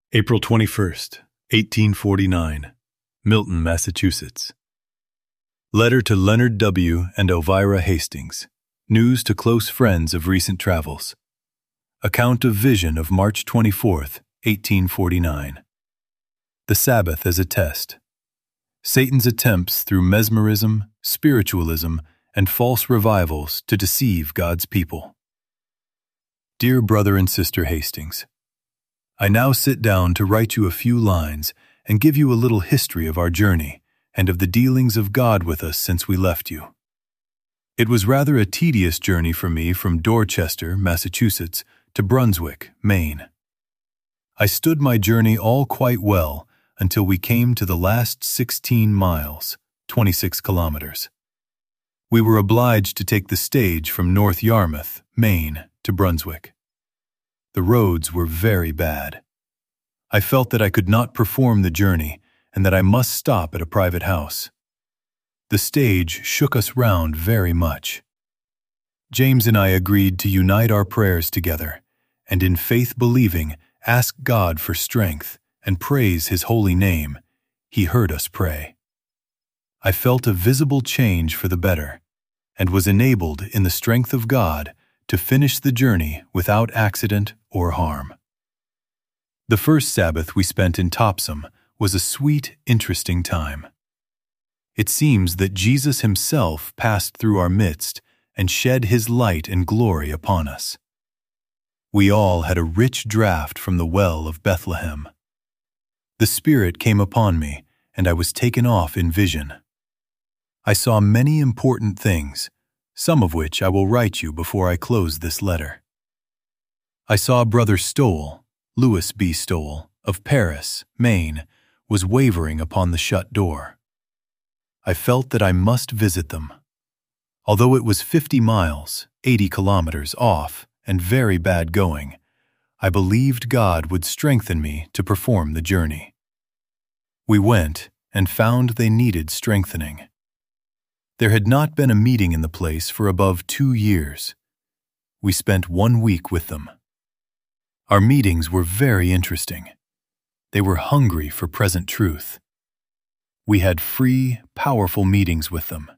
April 21st, 1849, Milton, Massachusetts. Letter to Leonard W. and Elvira Hastings. News to close friends of recent travels. Account of vision of March 24th, 1849. The Sabbath as a test. Satan's attempts through mesmerism, spiritualism, and false revivals to deceive God's people. Dear Brother and Sister Hastings, I now sit down to write you a few lines and give you a little history of our journey and of the dealings of God with us since we left you. It was rather a tedious journey for me from Dorchester, Massachusetts, to Brunswick, Maine. I stood my journey all quite well until we came to the last 16 miles, 26 kilometers. We were obliged to take the stage from North Yarmouth, Maine, to Brunswick. The roads were very bad. I felt that I could not perform the journey and that I must stop at a private house. The stage shook us round very much. James and I agreed to unite our prayers together, and in faith believing, ask God for strength and praise His holy name. He heard us pray. I felt a visible change for the better, and was enabled in the strength of God to finish the journey without accident or harm. The first Sabbath we spent in Topsham was a sweet, interesting time. It seems that Jesus Himself passed through our midst and shed His light and glory upon us. We all had a rich draught from the well of Bethlehem. The Spirit came upon me, and I was taken off in vision. I saw many important things, some of which I will write you before I close this letter. I saw Brother Stowell, Louis B. Stowell, of Paris, Maine, was wavering upon the shut door. I felt that I must visit them. Although it was 50 miles, 80 kilometers off, and very bad going, I believed God would strengthen me to perform the journey. We went and found they needed strengthening. There had not been a meeting in the place for above 2 years. We spent 1 week with them. Our meetings were very interesting. They were hungry for present truth. We had free, powerful meetings with them.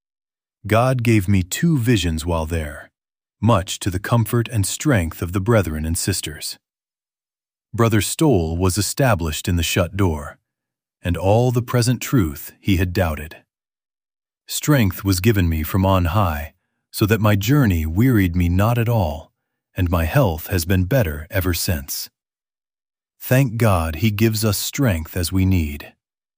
God gave me 2 visions while there, much to the comfort and strength of the brethren and sisters. Brother Stowell was established in the shut door, and all the present truth he had doubted. Strength was given me from on high, so that my journey wearied me not at all, and my health has been better ever since. Thank God He gives us strength as we need.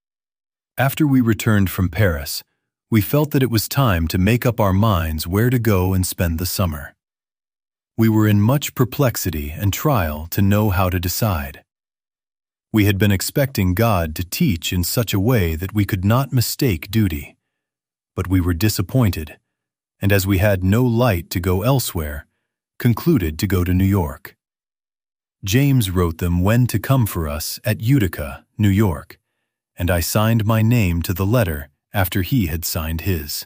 After we returned from Paris, we felt that it was time to make up our minds where to go and spend the summer. We were in much perplexity and trial to know how to decide. We had been expecting God to teach in such a way that we could not mistake duty. But we were disappointed, and as we had no light to go elsewhere, concluded to go to New York. James wrote them when to come for us at Utica, New York, and I signed my name to the letter after he had signed his.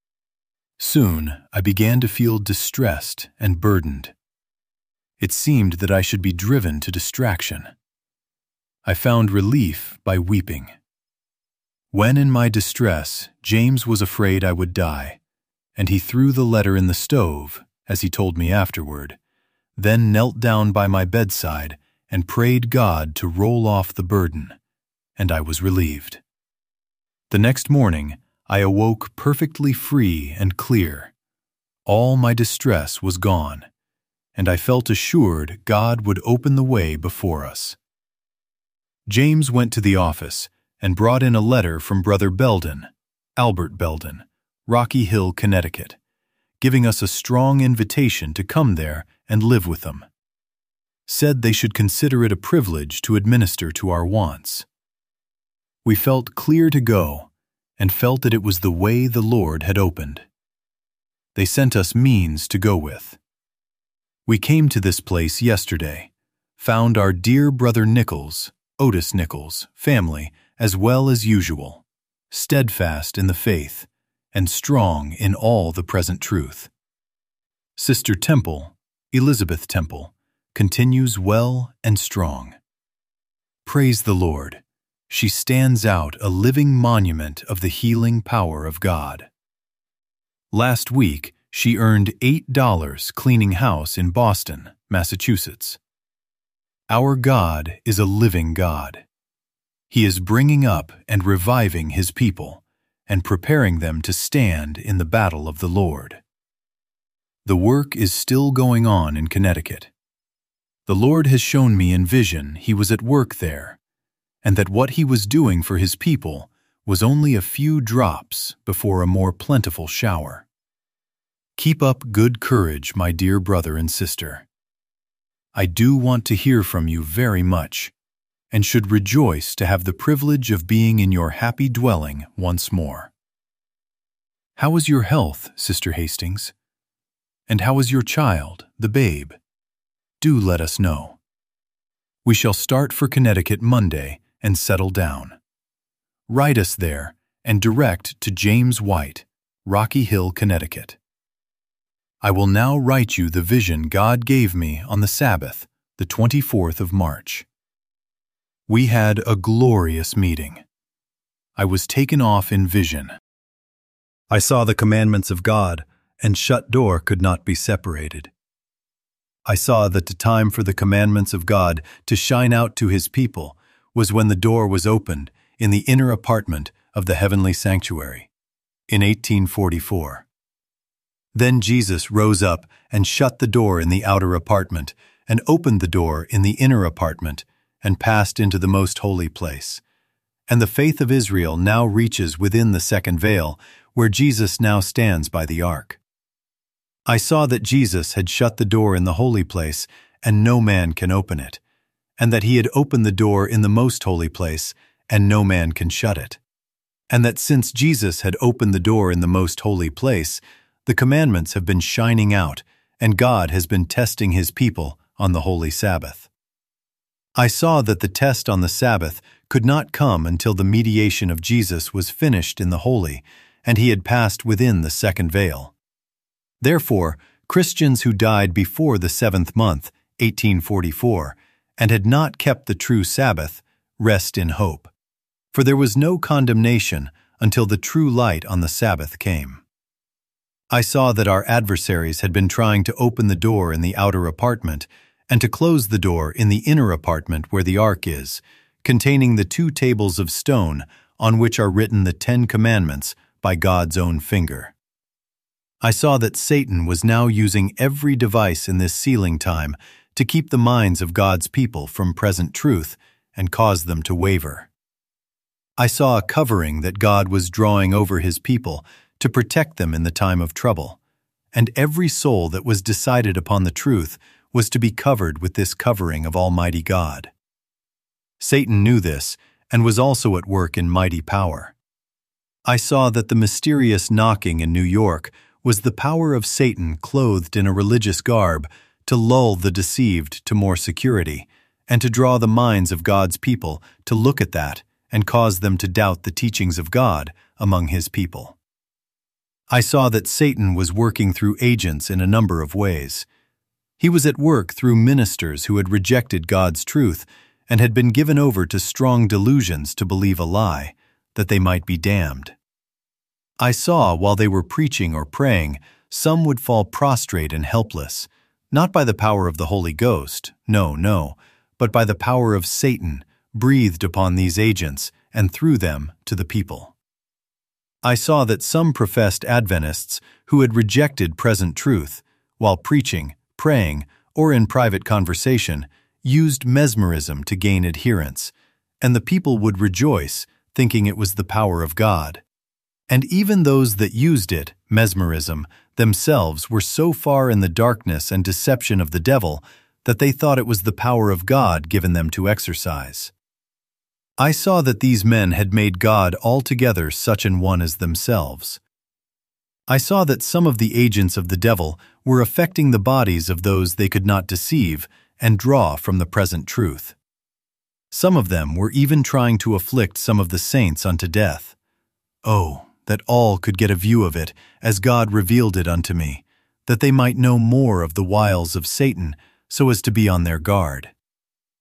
Soon I began to feel distressed and burdened. It seemed that I should be driven to distraction. I found relief by weeping. When in my distress, James was afraid I would die, and he threw the letter in the stove, as he told me afterward, then knelt down by my bedside and prayed God to roll off the burden, and I was relieved. The next morning, I awoke perfectly free and clear. All my distress was gone, and I felt assured God would open the way before us. James went to the office and brought in a letter from Brother Belden, Albert Belden, Rocky Hill, Connecticut, giving us a strong invitation to come there and live with them. Said they should consider it a privilege to administer to our wants. We felt clear to go, and felt that it was the way the Lord had opened. They sent us means to go with. We came to this place yesterday, found our dear Brother Nichols, Otis Nichols, family, as well as usual, steadfast in the faith, and strong in all the present truth. Sister Temple, Elizabeth Temple, continues well and strong. Praise the Lord. She stands out a living monument of the healing power of God. Last week, she earned $8 cleaning house in Boston, Massachusetts. Our God is a living God. He is bringing up and reviving His people and preparing them to stand in the battle of the Lord. The work is still going on in Connecticut. The Lord has shown me in vision He was at work there, and that what He was doing for His people was only a few drops before a more plentiful shower. Keep up good courage, my dear brother and sister. I do want to hear from you very much, and should rejoice to have the privilege of being in your happy dwelling once more. How is your health, Sister Hastings? And how is your child, the babe? Do let us know. We shall start for Connecticut Monday and settle down. Write us there and direct to James White, Rocky Hill, Connecticut. I will now write you the vision God gave me on the Sabbath, the 24th of March. We had a glorious meeting. I was taken off in vision. I saw the commandments of God, and shut door could not be separated. I saw that the time for the commandments of God to shine out to His people was when the door was opened in the inner apartment of the heavenly sanctuary, in 1844. Then Jesus rose up and shut the door in the outer apartment and opened the door in the inner apartment and passed into the most holy place. And the faith of Israel now reaches within the second veil, where Jesus now stands by the ark. I saw that Jesus had shut the door in the holy place, and no man can open it, and that He had opened the door in the most holy place, and no man can shut it, and that since Jesus had opened the door in the most holy place, the commandments have been shining out, and God has been testing His people on the holy Sabbath. I saw that the test on the Sabbath could not come until the mediation of Jesus was finished in the holy, and He had passed within the second veil. Therefore, Christians who died before the 7th month, 1844, and had not kept the true Sabbath, rest in hope. For there was no condemnation until the true light on the Sabbath came. I saw that our adversaries had been trying to open the door in the outer apartment and to close the door in the inner apartment where the ark is, containing the 2 tables of stone on which are written the 10 Commandments by God's own finger. I saw that Satan was now using every device in this sealing time to keep the minds of God's people from present truth and cause them to waver. I saw a covering that God was drawing over His people to protect them in the time of trouble, and every soul that was decided upon the truth was to be covered with this covering of Almighty God. Satan knew this and was also at work in mighty power. I saw that the mysterious knocking in New York was the power of Satan clothed in a religious garb to lull the deceived to more security and to draw the minds of God's people to look at that and cause them to doubt the teachings of God among His people. I saw that Satan was working through agents in a number of ways. He was at work through ministers who had rejected God's truth and had been given over to strong delusions to believe a lie, that they might be damned. I saw while they were preaching or praying, some would fall prostrate and helpless, not by the power of the Holy Ghost, no, but by the power of Satan breathed upon these agents and through them to the people. I saw that some professed Adventists who had rejected present truth, while preaching, praying, or in private conversation, used mesmerism to gain adherents, and the people would rejoice, thinking it was the power of God. And even those that used it, mesmerism, themselves were so far in the darkness and deception of the devil that they thought it was the power of God given them to exercise. I saw that these men had made God altogether such an one as themselves. I saw that some of the agents of the devil were affecting the bodies of those they could not deceive and draw from the present truth. Some of them were even trying to afflict some of the saints unto death. Oh, that all could get a view of it as God revealed it unto me, that they might know more of the wiles of Satan so as to be on their guard.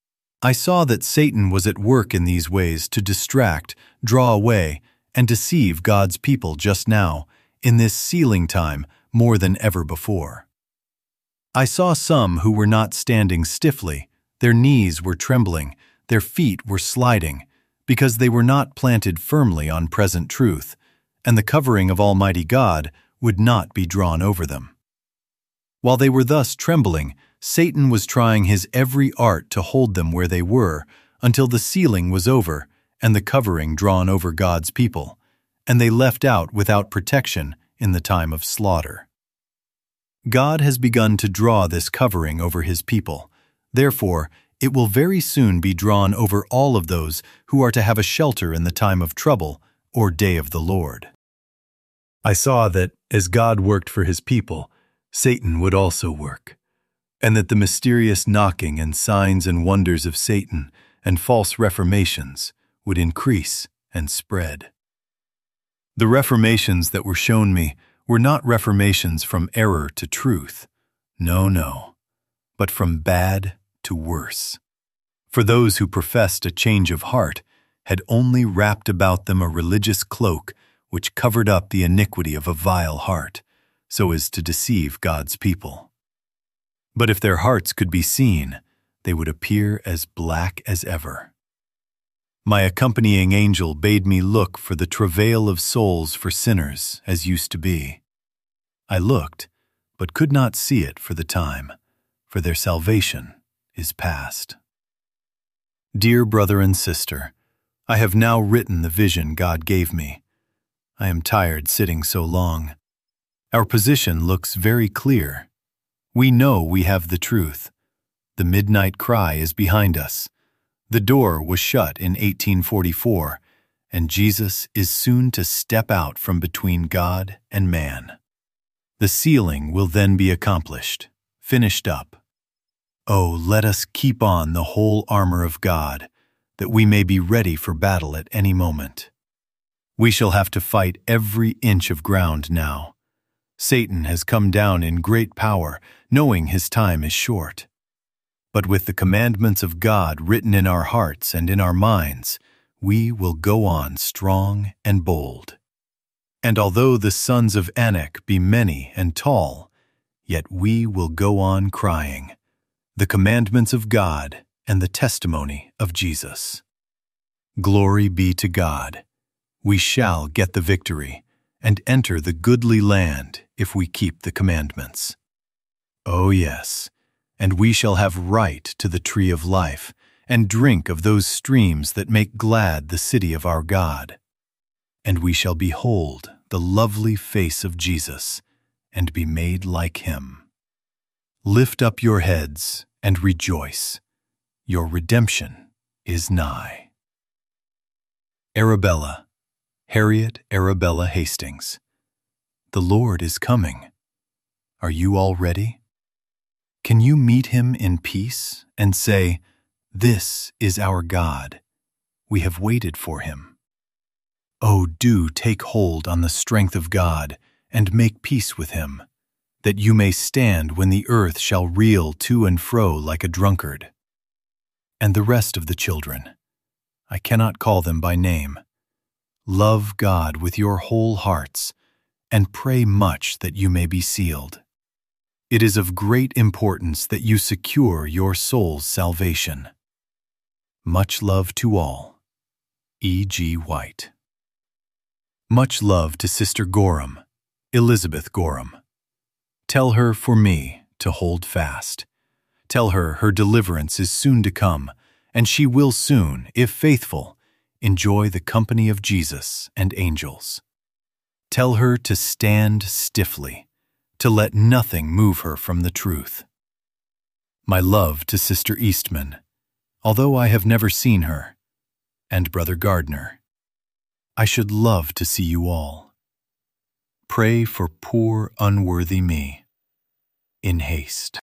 I saw that Satan was at work in these ways to distract, draw away, and deceive God's people just now, in this sealing time, more than ever before. I saw some who were not standing stiffly, their knees were trembling, their feet were sliding, because they were not planted firmly on present truth, and the covering of Almighty God would not be drawn over them. While they were thus trembling, Satan was trying his every art to hold them where they were until the sealing was over and the covering drawn over God's people, and they left out without protection in the time of slaughter. God has begun to draw this covering over His people. Therefore, it will very soon be drawn over all of those who are to have a shelter in the time of trouble or day of the Lord. I saw that as God worked for His people, Satan would also work, and that the mysterious knocking and signs and wonders of Satan and false reformations would increase and spread. The reformations that were shown me were not reformations from error to truth, no, but from bad to worse. For those who professed a change of heart had only wrapped about them a religious cloak which covered up the iniquity of a vile heart, so as to deceive God's people. But if their hearts could be seen, they would appear as black as ever. My accompanying angel bade me look for the travail of souls for sinners as used to be. I looked, but could not see it for the time, for their salvation is past. Dear brother and sister, I have now written the vision God gave me. I am tired sitting so long. Our position looks very clear. We know we have the truth. The midnight cry is behind us. The door was shut in 1844, and Jesus is soon to step out from between God and man. The sealing will then be accomplished, finished up. Oh, let us keep on the whole armor of God, that we may be ready for battle at any moment. We shall have to fight every inch of ground now. Satan has come down in great power, knowing his time is short. But with the commandments of God written in our hearts and in our minds, we will go on strong and bold. And although the sons of Anak be many and tall, yet we will go on crying, the commandments of God and the testimony of Jesus. Glory be to God. We shall get the victory and enter the goodly land if we keep the commandments. Oh yes, and we shall have right to the tree of life and drink of those streams that make glad the city of our God. And we shall behold the lovely face of Jesus and be made like Him. Lift up your heads and rejoice. Your redemption is nigh. Arabella, Harriet Arabella Hastings. The Lord is coming. Are you all ready? Can you meet Him in peace and say, "This is our God. We have waited for Him"? Oh, do take hold on the strength of God and make peace with Him, that you may stand when the earth shall reel to and fro like a drunkard. And the rest of the children, I cannot call them by name. Love God with your whole hearts, and pray much that you may be sealed. It is of great importance that you secure your soul's salvation. Much love to all. E. G. White. Much love to Sister Gorham, Elizabeth Gorham. Tell her for me to hold fast. Tell her her deliverance is soon to come, and she will soon, if faithful, enjoy the company of Jesus and angels. Tell her to stand stiffly, to let nothing move her from the truth. My love to Sister Eastman, although I have never seen her, and Brother Gardner. I should love to see you all. Pray for poor, unworthy me. In haste.